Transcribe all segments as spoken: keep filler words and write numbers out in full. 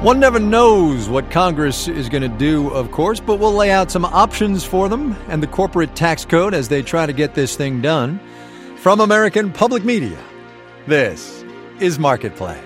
One never knows what Congress is going to do, of course, but we'll lay out some options for them and the corporate tax code as they try to get this thing done. From American Public Media, this is Marketplace.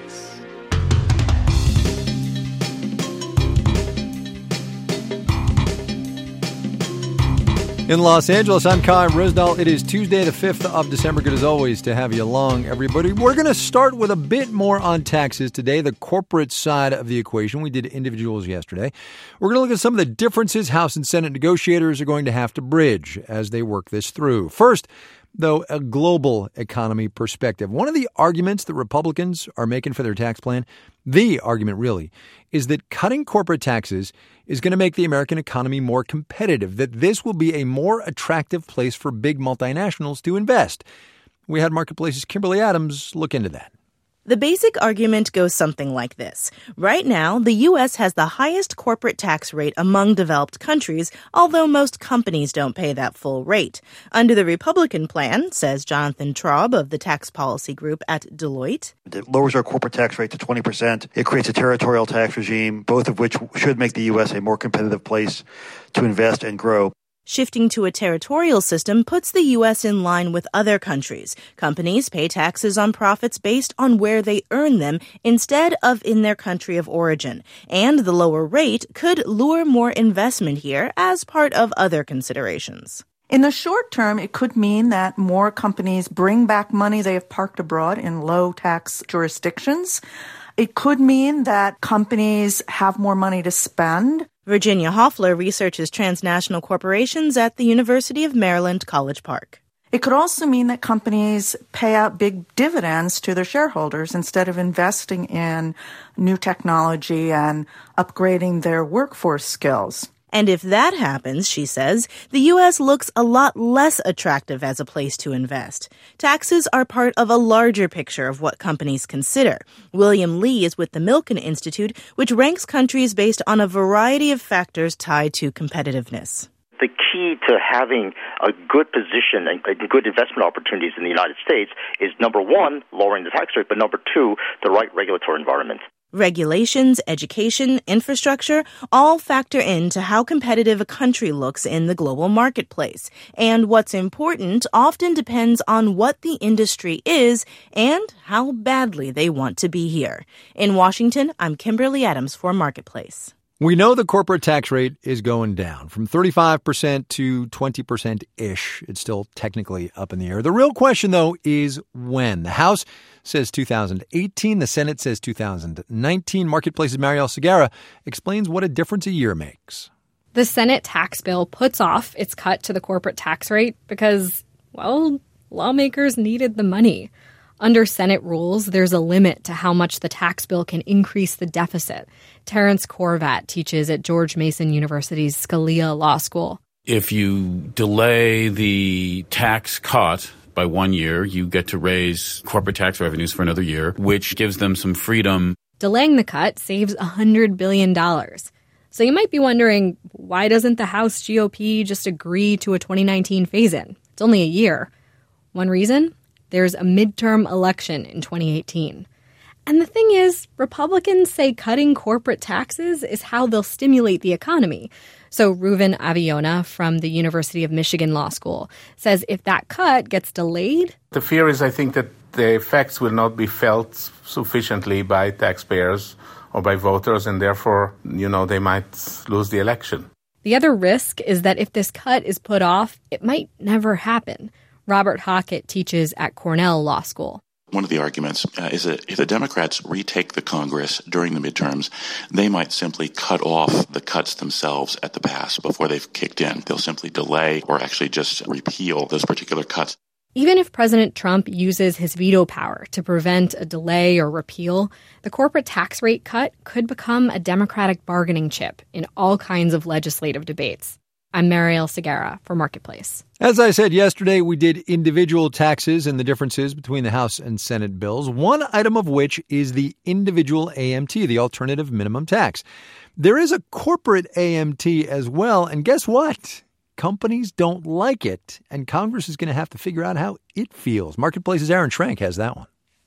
In Los Angeles, I'm Kai Rosdahl. It is Tuesday, the fifth of December. Good as always to have you along, everybody. We're going to start with a bit more on taxes today, the corporate side of the equation. We did individuals yesterday. We're going to look at some of the differences House and Senate negotiators are going to have to bridge as they work this through. First, though, a global economy perspective. One of the arguments that Republicans are making for their tax plan, the argument really, is that cutting corporate taxes is going to make the American economy more competitive, that this will be a more attractive place for big multinationals to invest. We had Marketplace's Kimberly Adams look into that. The basic argument goes something like this. Right now, the U S has the highest corporate tax rate among developed countries, although most companies don't pay that full rate. Under the Republican plan, says Jonathan Traub of the Tax Policy Group at Deloitte, it lowers our corporate tax rate to twenty percent. It creates a territorial tax regime, both of which should make the U S a more competitive place to invest and grow. Shifting to a territorial system puts the U S in line with other countries. Companies pay taxes on profits based on where they earn them instead of in their country of origin. And the lower rate could lure more investment here as part of other considerations. In the short term, it could mean that more companies bring back money they have parked abroad in low-tax jurisdictions. It could mean that companies have more money to spend. Virginia Hoffler researches transnational corporations at the University of Maryland, College Park. It could also mean that companies pay out big dividends to their shareholders instead of investing in new technology and upgrading their workforce skills. And if that happens, she says, the U S looks a lot less attractive as a place to invest. Taxes are part of a larger picture of what companies consider. William Lee is with the Milken Institute, which ranks countries based on a variety of factors tied to competitiveness. The key to having a good position and good investment opportunities in the United States is, number one, lowering the tax rate, but number two, the right regulatory environment. Regulations, education, infrastructure all factor into how competitive a country looks in the global marketplace. And what's important often depends on what the industry is and how badly they want to be here. In Washington, I'm Kimberly Adams for Marketplace. We know the corporate tax rate is going down from thirty-five percent to twenty percent-ish. It's still technically up in the air. The real question, though, is when. The House says two thousand eighteen. The Senate says two thousand nineteen. Marketplace's Marielle Segarra explains what a difference a year makes. The Senate tax bill puts off its cut to the corporate tax rate because, well, lawmakers needed the money. Under Senate rules, there's a limit to how much the tax bill can increase the deficit. Terrence Korvat teaches at George Mason University's Scalia Law School. If you delay the tax cut by one year, you get to raise corporate tax revenues for another year, which gives them some freedom. Delaying the cut saves one hundred billion dollars. So you might be wondering, why doesn't the House G O P just agree to a twenty nineteen phase-in? It's only a year. One reason? There's a midterm election in twenty eighteen. And the thing is, Republicans say cutting corporate taxes is how they'll stimulate the economy. So Reuven Aviona from the University of Michigan Law School says if that cut gets delayed... The fear is, I think, that the effects will not be felt sufficiently by taxpayers or by voters, and therefore, you know, they might lose the election. The other risk is that if this cut is put off, it might never happen. Robert Hockett teaches at Cornell Law School. One of the arguments uh, is that if the Democrats retake the Congress during the midterms, they might simply cut off the cuts themselves at the pass before they've kicked in. They'll simply delay or actually just repeal those particular cuts. Even if President Trump uses his veto power to prevent a delay or repeal, the corporate tax rate cut could become a Democratic bargaining chip in all kinds of legislative debates. I'm Marielle Segarra for Marketplace. As I said yesterday, we did individual taxes and the differences between the House and Senate bills, one item of which is the individual A M T, the alternative minimum tax. There is a corporate A M T as well, and guess what? Companies don't like it, and Congress is going to have to figure out how it feels. Marketplace's Aaron Schrank has that one.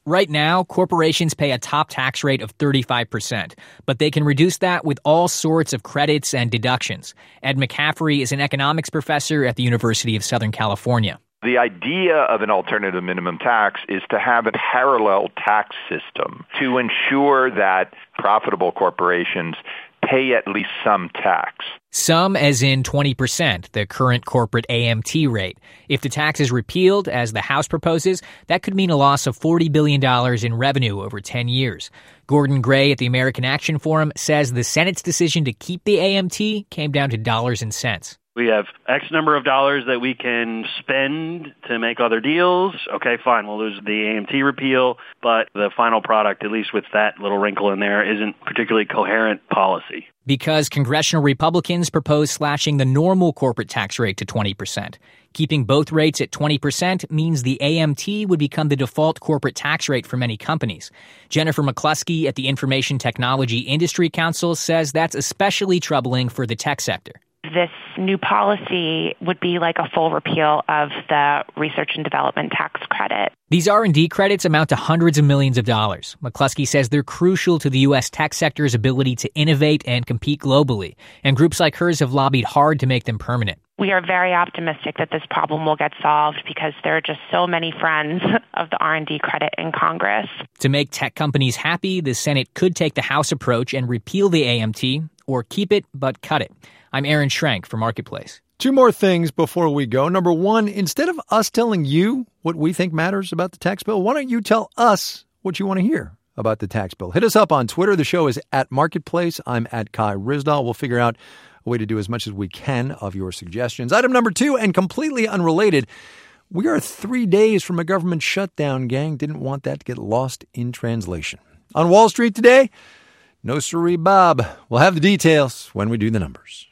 Right now, corporations pay a top tax rate of thirty-five percent, but they can reduce that with all sorts of credits and deductions. Ed McCaffrey is an economics professor at the University of Southern California. The idea of an alternative minimum tax is to have a parallel tax system to ensure that profitable corporations pay at least some tax. Some as in twenty percent, the current corporate A M T rate. If the tax is repealed, as the House proposes, that could mean a loss of forty billion dollars in revenue over ten years. Gordon Gray at the American Action Forum says the Senate's decision to keep the A M T came down to dollars and cents. We have X number of dollars that we can spend to make other deals. Okay, fine, we'll lose the A M T repeal, but the final product, at least with that little wrinkle in there, isn't particularly coherent policy. Because congressional Republicans propose slashing the normal corporate tax rate to twenty percent. Keeping both rates at twenty percent means the A M T would become the default corporate tax rate for many companies. Jennifer McCluskey at the Information Technology Industry Council says that's especially troubling for the tech sector. This new policy would be like a full repeal of the research and development tax credit. These R and D credits amount to hundreds of millions of dollars. McCluskey says they're crucial to the U S tech sector's ability to innovate and compete globally, and groups like hers have lobbied hard to make them permanent. We are very optimistic that this problem will get solved because there are just so many friends of the R and D credit in Congress. To make tech companies happy, the Senate could take the House approach and repeal the A M T, or keep it but cut it. I'm Aaron Schrenk for Marketplace. Two more things before we go. Number one, instead of us telling you what we think matters about the tax bill, why don't you tell us what you want to hear about the tax bill? Hit us up on Twitter. The show is at Marketplace. I'm at Kai Ryssdal. We'll figure out a way to do as much as we can of your suggestions. Item number two, and completely unrelated, we are three days from a government shutdown, gang. Didn't want that to get lost in translation. On Wall Street today, no siree, Bob. We'll have the details when we do the numbers.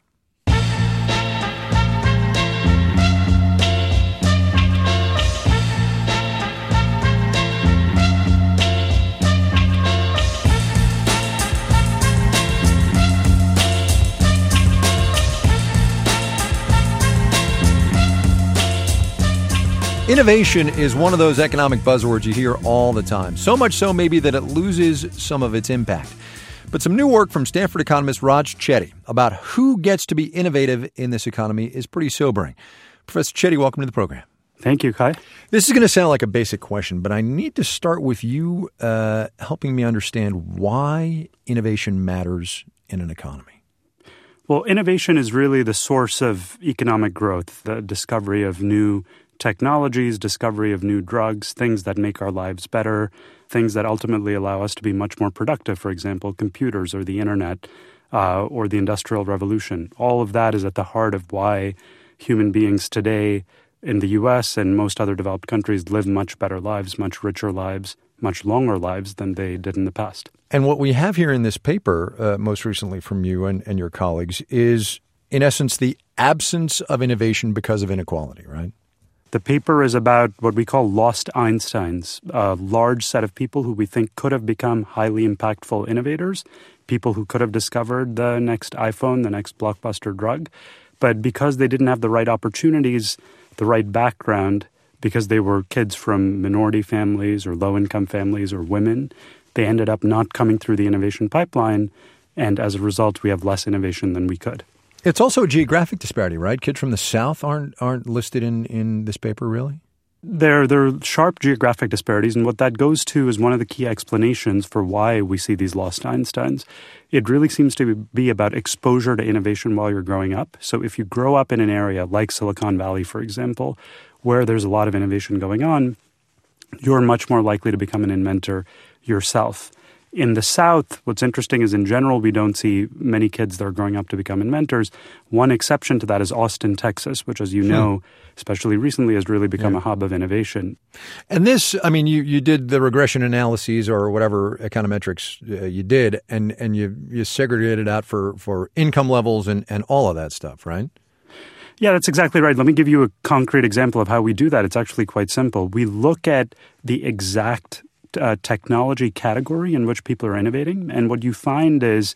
Innovation is one of those economic buzzwords you hear all the time. So much so maybe that it loses some of its impact. But some new work from Stanford economist Raj Chetty about who gets to be innovative in this economy is pretty sobering. Professor Chetty, welcome to the program. Thank you, Kai. This is going to sound like a basic question, but I need to start with you uh, helping me understand why innovation matters in an economy. Well, innovation is really the source of economic growth, the discovery of new technologies, discovery of new drugs, things that make our lives better, things that ultimately allow us to be much more productive, for example, computers or the internet uh, or the Industrial Revolution. All of that is at the heart of why human beings today in the U S and most other developed countries live much better lives, much richer lives, much longer lives than they did in the past. And what we have here in this paper, uh, most recently from you and, and your colleagues, is in essence the absence of innovation because of inequality, right? The paper is about what we call lost Einsteins, a large set of people who we think could have become highly impactful innovators, people who could have discovered the next iPhone, the next blockbuster drug. But because they didn't have the right opportunities, the right background, because they were kids from minority families or low-income families or women, they ended up not coming through the innovation pipeline. And as a result, we have less innovation than we could. It's also a geographic disparity, right? Kids from the South aren't aren't listed in, in this paper, really? There, there are sharp geographic disparities, and what that goes to is one of the key explanations for why we see these lost Einsteins. It really seems to be about exposure to innovation while you're growing up. So if you grow up in an area like Silicon Valley, for example, where there's a lot of innovation going on, you're much more likely to become an inventor yourself. In the South, what's interesting is in general, we don't see many kids that are growing up to become inventors. One exception to that is Austin, Texas, which, as you know, especially recently, has really become yeah. a hub of innovation. And this, I mean, you, you did the regression analyses or whatever econometrics uh, you did, and, and you, you segregated out for, for income levels and, and all of that stuff, right? Yeah, that's exactly right. Let me give you a concrete example of how we do that. It's actually quite simple. We look at the exact Uh, technology category in which people are innovating. And what you find is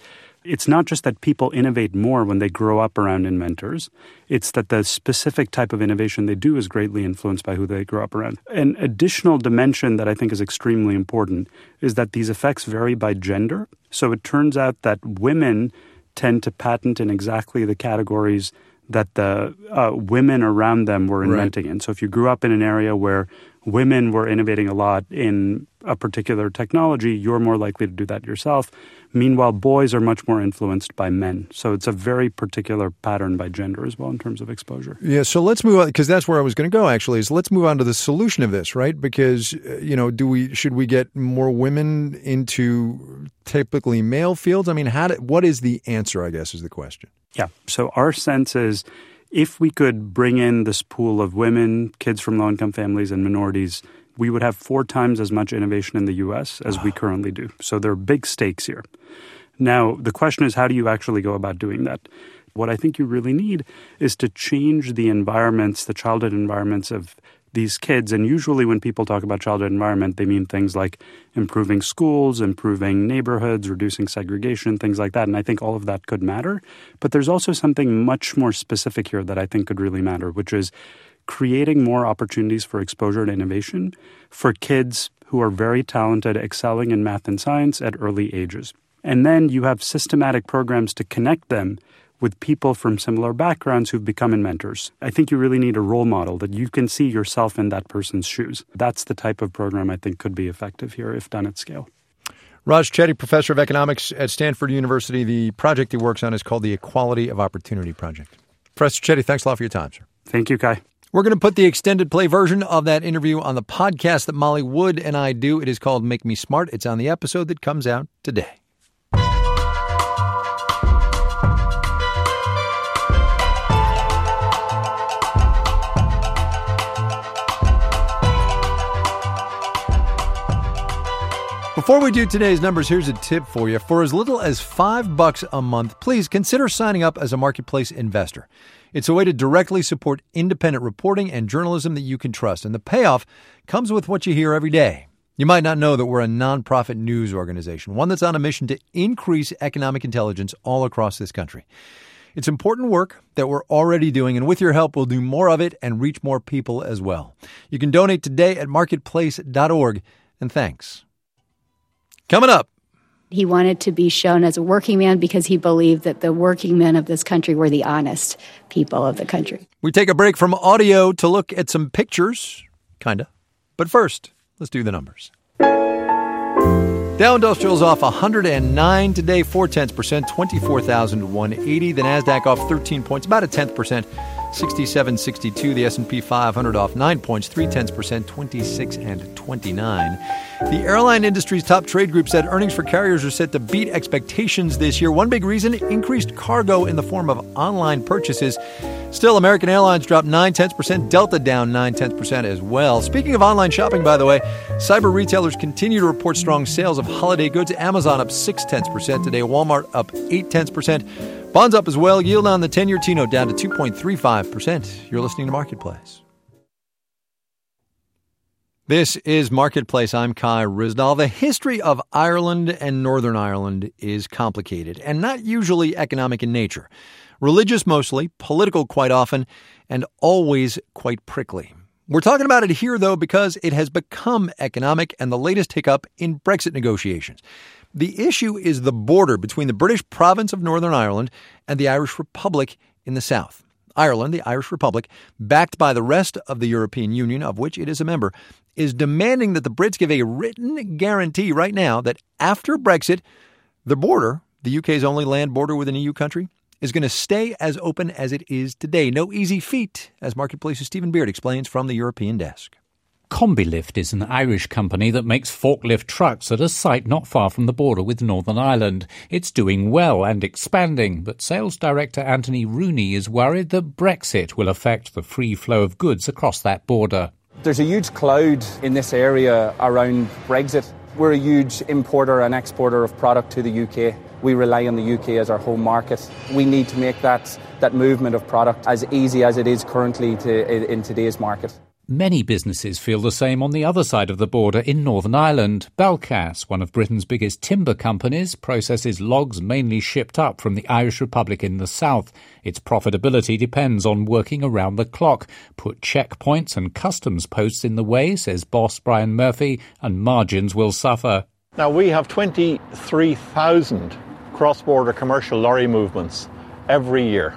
It's not just that people innovate more when they grow up around inventors. It's that the specific type of innovation they do is greatly influenced by who they grow up around. An additional dimension that I think is extremely important is that these effects vary by gender. So it turns out that women tend to patent in exactly the categories that the uh, women around them were inventing Right. in. So if you grew up in an area where women were innovating a lot in a particular technology, you're more likely to do that yourself. Meanwhile, boys are much more influenced by men. So it's a very particular pattern by gender as well in terms of exposure. Yeah, so let's move on, because that's where I was going to go, actually, is let's move on to the solution of this, right? Because, uh, you know, do we should we get more women into typically male fields? I mean, how do, what is the answer, I guess, is the question. Yeah, so our sense is if we could bring in this pool of women, kids from low-income families, and minorities, we would have four times as much innovation in the U S as we currently do. So there are big stakes here. Now, the question is, how do you actually go about doing that? What I think you really need is to change the environments, the childhood environments of these kids. And usually when people talk about childhood environment, they mean things like improving schools, improving neighborhoods, reducing segregation, things like that. And I think all of that could matter. But there's also something much more specific here that I think could really matter, which is creating more opportunities for exposure to innovation for kids who are very talented, excelling in math and science at early ages. And then you have systematic programs to connect them with people from similar backgrounds who've become inventors. I think you really need a role model that you can see yourself in that person's shoes. That's the type of program I think could be effective here if done at scale. Raj Chetty, professor of economics at Stanford University. The project he works on is called the Equality of Opportunity Project. Professor Chetty, thanks a lot for your time, sir. Thank you, Kai. We're going to put the extended play version of that interview on the podcast that Molly Wood and I do. It is called Make Me Smart. It's on the episode that comes out today. Before we do today's numbers, here's a tip for you. For as little as five bucks a month, please consider signing up as a Marketplace investor. It's a way to directly support independent reporting and journalism that you can trust. And the payoff comes with what you hear every day. You might not know that we're a nonprofit news organization, one that's on a mission to increase economic intelligence all across this country. It's important work that we're already doing, and with your help, we'll do more of it and reach more people as well. You can donate today at marketplace dot org, and thanks. Coming up. He wanted to be shown as a working man because he believed that the working men of this country were the honest people of the country. We take a break from audio to look at some pictures, kinda. But first, let's do the numbers. Dow Industrial's off one hundred nine today, four tenths percent, twenty-four thousand one hundred eighty. The Nasdaq off thirteen points, about a tenth percent, sixty-seven sixty-two. The S and P five hundred off nine points, three tenths percent, twenty-six and twenty-nine. The airline industry's top trade group said earnings for carriers are set to beat expectations this year. One big reason, increased cargo in the form of online purchases. Still, American Airlines dropped nine tenths percent, Delta down nine tenths percent as well. Speaking of online shopping, by the way, cyber retailers continue to report strong sales of holiday goods. Amazon up six tenths percent today, Walmart up eight tenths percent. Bonds up as well. Yield on the ten-year T-note down to two point three five percent. You're listening to Marketplace. This is Marketplace. I'm Kai Ryssdal. The history of Ireland and Northern Ireland is complicated and not usually economic in nature. Religious mostly, political quite often, and always quite prickly. We're talking about it here, though, because it has become economic and the latest hiccup in Brexit negotiations. The issue is the border between the British province of Northern Ireland and the Irish Republic in the south. Ireland, the Irish Republic, backed by the rest of the European Union, of which it is a member, is demanding that the Brits give a written guarantee right now that after Brexit, the border, the U K's only land border with an E U country, is going to stay as open as it is today. No easy feat, as Marketplace's Stephen Beard explains from the European desk. Combilift is an Irish company that makes forklift trucks at a site not far from the border with Northern Ireland. It's doing well and expanding, but sales director Anthony Rooney is worried that Brexit will affect the free flow of goods across that border. There's a huge cloud in this area around Brexit. We're a huge importer and exporter of product to the U K. We rely on the U K as our home market. We need to make that, that movement of product as easy as it is currently to, in today's market. Many businesses feel the same on the other side of the border in Northern Ireland. Belcas, one of Britain's biggest timber companies, processes logs mainly shipped up from the Irish Republic in the south. Its profitability depends on working around the clock. Put checkpoints and customs posts in the way, says boss Brian Murphy, and margins will suffer. Now, we have twenty-three thousand cross-border commercial lorry movements every year.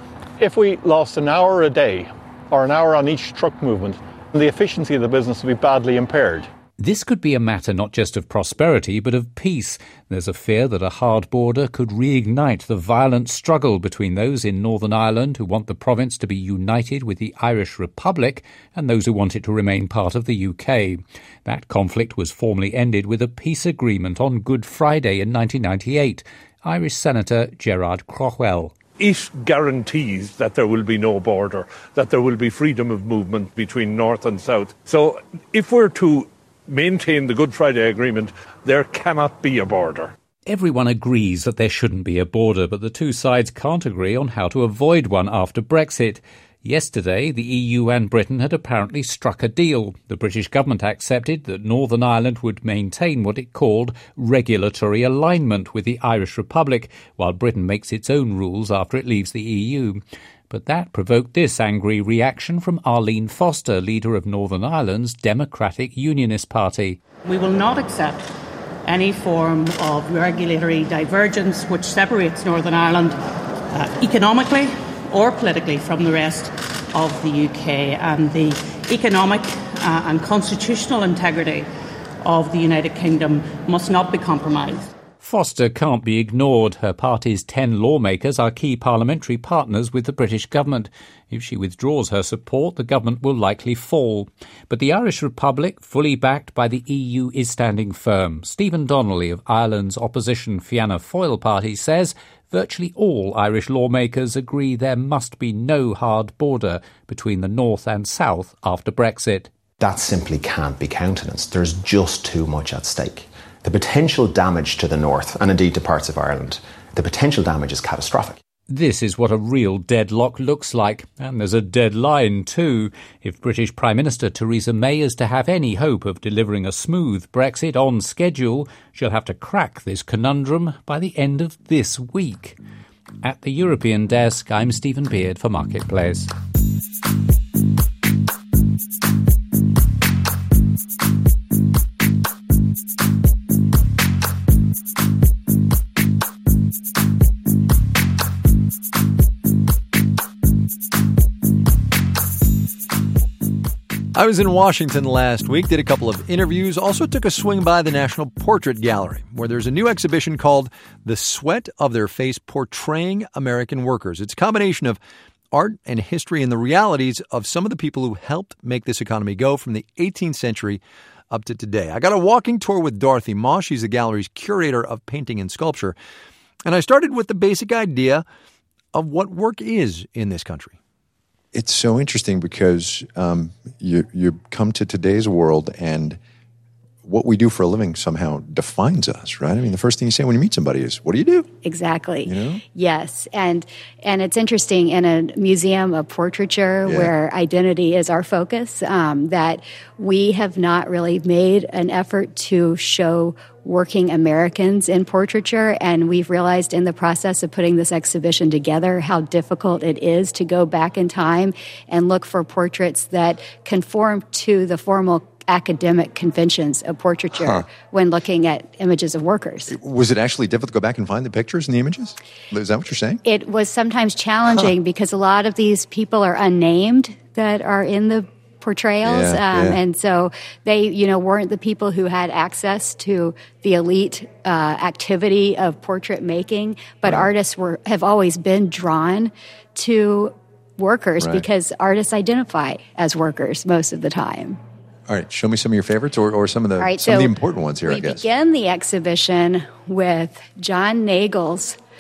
If we lost an hour a day, or an hour on each truck movement, the efficiency of the business would be badly impaired. This could be a matter not just of prosperity, but of peace. There's a fear that a hard border could reignite the violent struggle between those in Northern Ireland who want the province to be united with the Irish Republic and those who want it to remain part of the U K. That conflict was formally ended with a peace agreement on Good Friday in nineteen ninety-eight. Irish Senator Gerard Craughwell. It guarantees that there will be no border, that there will be freedom of movement between north and south. So if we're to maintain the Good Friday Agreement, there cannot be a border. Everyone agrees that there shouldn't be a border, but the two sides can't agree on how to avoid one after Brexit. Yesterday, the E U and Britain had apparently struck a deal. The British government accepted that Northern Ireland would maintain what it called regulatory alignment with the Irish Republic, while Britain makes its own rules after it leaves the E U. But that provoked this angry reaction from Arlene Foster, leader of Northern Ireland's Democratic Unionist Party. We will not accept any form of regulatory divergence which separates Northern Ireland uh, economically or politically from the rest of the U K, and the economic uh, and constitutional integrity of the United Kingdom must not be compromised. Foster can't be ignored. Her party's ten lawmakers are key parliamentary partners with the British government. If she withdraws her support, the government will likely fall. But the Irish Republic, fully backed by the E U, is standing firm. Stephen Donnelly of Ireland's opposition Fianna Fáil party says virtually all Irish lawmakers agree there must be no hard border between the north and south after Brexit. That simply can't be countenanced. There's just too much at stake. The potential damage to the north, and indeed to parts of Ireland, the potential damage is catastrophic. This is what a real deadlock looks like, and there's a deadline too. If British Prime Minister Theresa May is to have any hope of delivering a smooth Brexit on schedule, she'll have to crack this conundrum by the end of this week. At the European Desk, I'm Stephen Beard for Marketplace. I was in Washington last week, did a couple of interviews, also took a swing by the National Portrait Gallery, where there's a new exhibition called The Sweat of Their Face, Portraying American Workers. It's a combination of art and history and the realities of some of the people who helped make this economy go from the eighteenth century up to today. I got a walking tour with Dorothy Moss. She's the gallery's curator of painting and sculpture. And I started with the basic idea of what work is in this country. It's so interesting because um, you you come to today's world and what we do for a living somehow defines us, right? I mean, the first thing you say when you meet somebody is, what do you do? Exactly. You know? Yes. And and it's interesting in a museum of portraiture Yeah. where identity is our focus, um, that we have not really made an effort to show working Americans in portraiture. And we've realized in the process of putting this exhibition together how difficult it is to go back in time and look for portraits that conform to the formal academic conventions of portraiture Huh. when looking at images of workers. Was it actually difficult to go back and find the pictures and the images? Is that what you're saying? It was sometimes challenging because a lot of these people are unnamed that are in the portrayals. Yeah, um, yeah. And so they, you know, weren't the people who had access to the elite uh, activity of portrait making, but Right. artists were have always been drawn to workers Right. because artists identify as workers most of the time. All right, show me some of your favorites or, or some of the All right, some of the so important ones here, we I guess. begin the exhibition with John Nagel's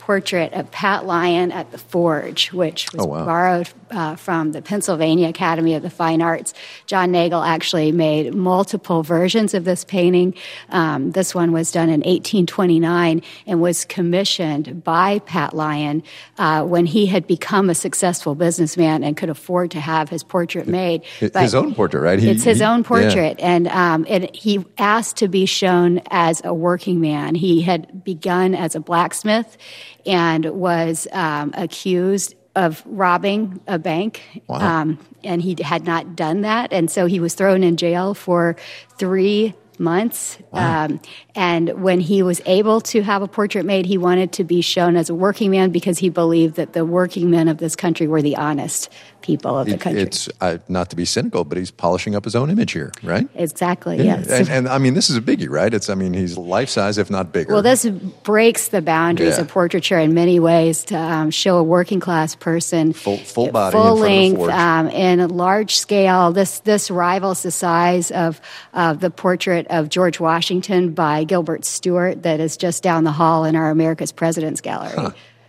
portrait of Pat Lyon at the Forge, which was oh, wow. borrowed uh, from the Pennsylvania Academy of the Fine Arts. John Nagel actually made multiple versions of this painting. Um, this one was done in eighteen twenty-nine and was commissioned by Pat Lyon uh, when he had become a successful businessman and could afford to have his portrait made. His But own portrait, right? He, it's his he, own portrait. Yeah. And, um, and he asked to be shown as a working man. He had begun as a blacksmith and was um, accused of robbing a bank. Wow. Um, and he had not done that. And so he was thrown in jail for three months. Wow. Um, and when he was able to have a portrait made, he wanted to be shown as a working man because he believed that the working men of this country were the honest people of the It- country. It's uh, not to be cynical, but he's polishing up his own image here, right? Exactly, Yeah. yes. And, and I mean, this is a biggie, right? It's, I mean, he's life size, if not bigger. Well, this breaks the boundaries Yeah. of portraiture in many ways to um, show a working class person full, full body, full in front length, of the forge. um, in a large scale. This this rivals the size of uh, the portrait of George Washington by Gilbert Stuart that is just down the hall in our America's Presidents Gallery. Huh.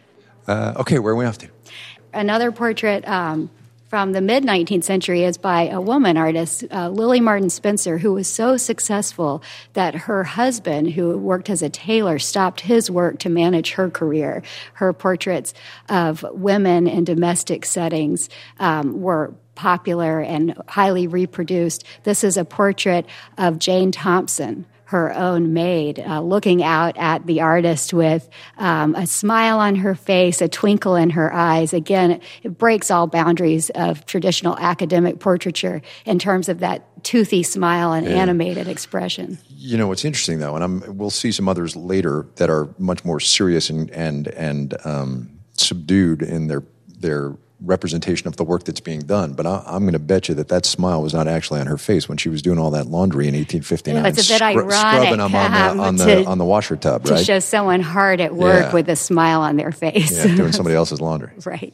Uh, okay, where are we off to? Another portrait um, from the mid-nineteenth century is by a woman artist, uh, Lily Martin Spencer, who was so successful that her husband, who worked as a tailor, stopped his work to manage her career. Her portraits of women in domestic settings um, were popular and highly reproduced. This is a portrait of Jane Thompson, her own maid, uh, looking out at the artist with um, a smile on her face, a twinkle in her eyes. Again, it, it breaks all boundaries of traditional academic portraiture in terms of that toothy smile and Yeah. animated expression. You know, what's interesting, though, and I'm, we'll see some others later that are much more serious and and and um, subdued in their their representation of the work that's being done. But I, I'm going to bet you that that smile was not actually on her face when she was doing all that laundry in eighteen fifty-nine. Yeah, it's a bit scrub- ironic, Scrubbing them on um, the, on, the, to- on the washer tub, To right? show someone hard at work Yeah. with a smile on their face. Yeah, doing somebody else's laundry. Right.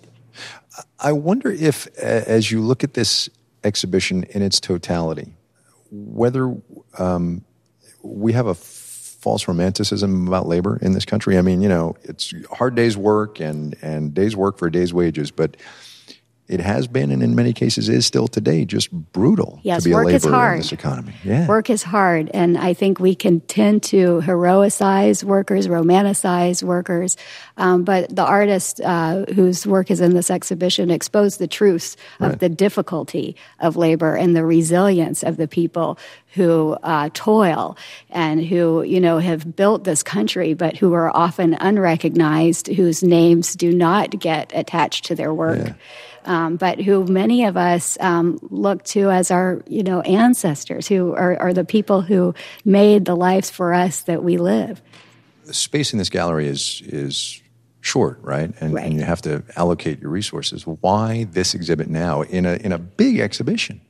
I wonder if, a- as you look at this exhibition in its totality, whether um, we have a false romanticism about labor in this country. I mean, you know, it's hard days work and, and days work for a day's wages, but it has been, and in many cases is still today, just brutal Yes, to be a work is laborer in hard. this economy. Yeah. Work is hard, and I think we can tend to heroicize workers, romanticize workers, um, but the artist uh, whose work is in this exhibition exposed the truths of Right. the difficulty of labor and the resilience of the people who uh, toil and who, you know, have built this country, but who are often unrecognized, whose names do not get attached to their work. Yeah. Um, but who many of us um, look to as our, you know, ancestors, who are, are the people who made the lives for us that we live. The space in this gallery is is short, right? And, Right. and you have to allocate your resources. Why this exhibit now in a in a big exhibition?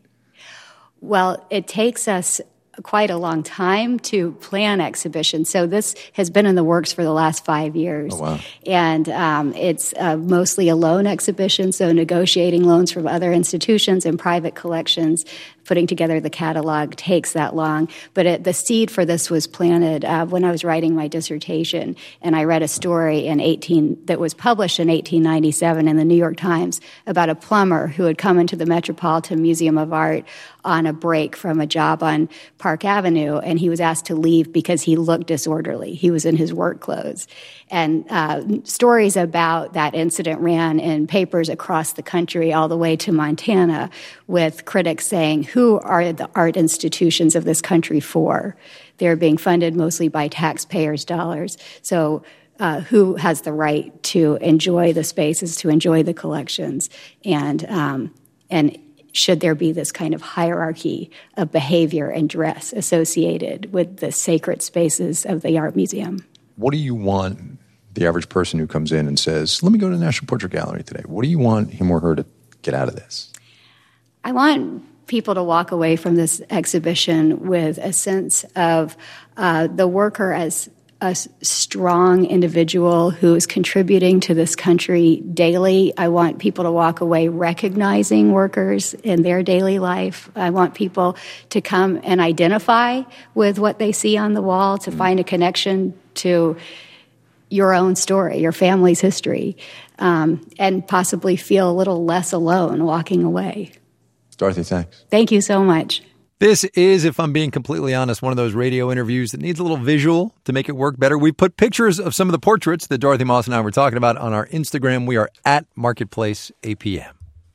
Well, it takes us quite a long time to plan exhibitions. So this has been in the works for the last five years. Oh, wow. And um, it's uh, mostly a loan exhibition, so negotiating loans from other institutions and private collections. Putting together the catalog takes that long. But it, the seed for this was planted uh, when I was writing my dissertation, and I read a story in eighteen that was published in eighteen ninety-seven in the New York Times about a plumber who had come into the Metropolitan Museum of Art on a break from a job on Park Avenue, and he was asked to leave because he looked disorderly. He was in his work clothes. And uh, stories about that incident ran in papers across the country all the way to Montana, with critics saying, who are the art institutions of this country for? They're being funded mostly by taxpayers' dollars. So uh, who has the right to enjoy the spaces, to enjoy the collections? And um, and should there be this kind of hierarchy of behavior and dress associated with the sacred spaces of the art museum? What do you want the average person who comes in and says, let me go to the National Portrait Gallery today? What do you want him or her to get out of this? I want people to walk away from this exhibition with a sense of uh, the worker as a s- strong individual who is contributing to this country daily. I want people to walk away recognizing workers in their daily life. I want people to come and identify with what they see on the wall, to find a connection to your own story, your family's history, um, and possibly feel a little less alone walking away. Dorothy, thanks. Thank you so much. This is, if I'm being completely honest, one of those radio interviews that needs a little visual to make it work better. We put pictures of some of the portraits that Dorothy Moss and I were talking about on our Instagram. We are at Marketplace A P M.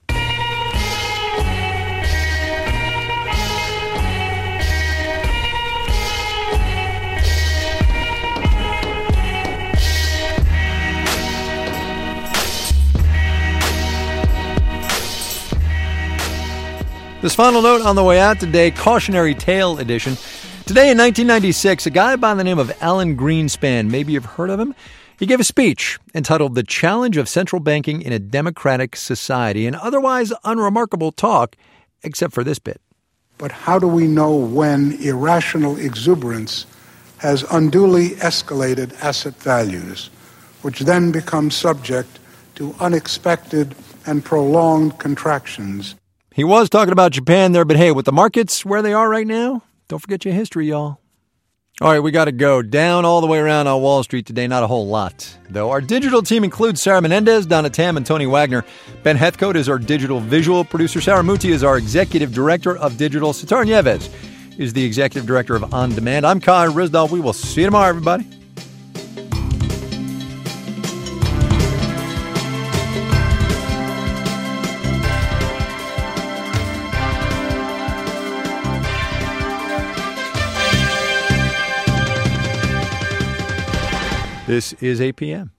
This final note on the way out today, cautionary tale edition. Today in nineteen ninety-six, a guy by the name of Alan Greenspan, maybe you've heard of him, he gave a speech entitled The Challenge of Central Banking in a Democratic Society, an otherwise unremarkable talk, except for this bit. But how do we know when irrational exuberance has unduly escalated asset values, which then become subject to unexpected and prolonged contractions? He was talking about Japan there, but hey, with the markets where they are right now, don't forget your history, y'all. All right, we got to go. Down all the way around on Wall Street today, not a whole lot, though. Our digital team includes Sarah Menendez, Donna Tam, and Tony Wagner. Ben Heathcote is our digital visual producer. Sarah Muti is our executive director of digital. Sitar Nieves is the executive director of On Demand. I'm Kai Ryssdal. We will see you tomorrow, everybody. This is A P M.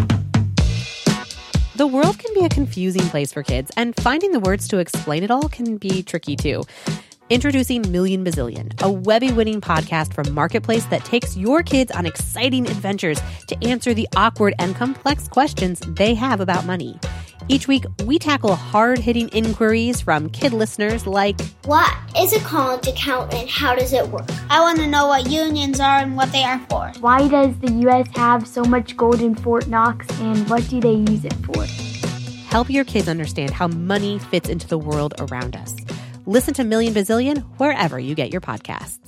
The world can be a confusing place for kids, and finding the words to explain it all can be tricky too. Introducing Million Bazillion, a Webby-winning podcast from Marketplace that takes your kids on exciting adventures to answer the awkward and complex questions they have about money. Each week, we tackle hard-hitting inquiries from kid listeners like, what is a college account and how does it work? I want to know what unions are and what they are for. Why does the U S have so much gold in Fort Knox and what do they use it for? Help your kids understand how money fits into the world around us. Listen to Million Bazillion wherever you get your podcasts.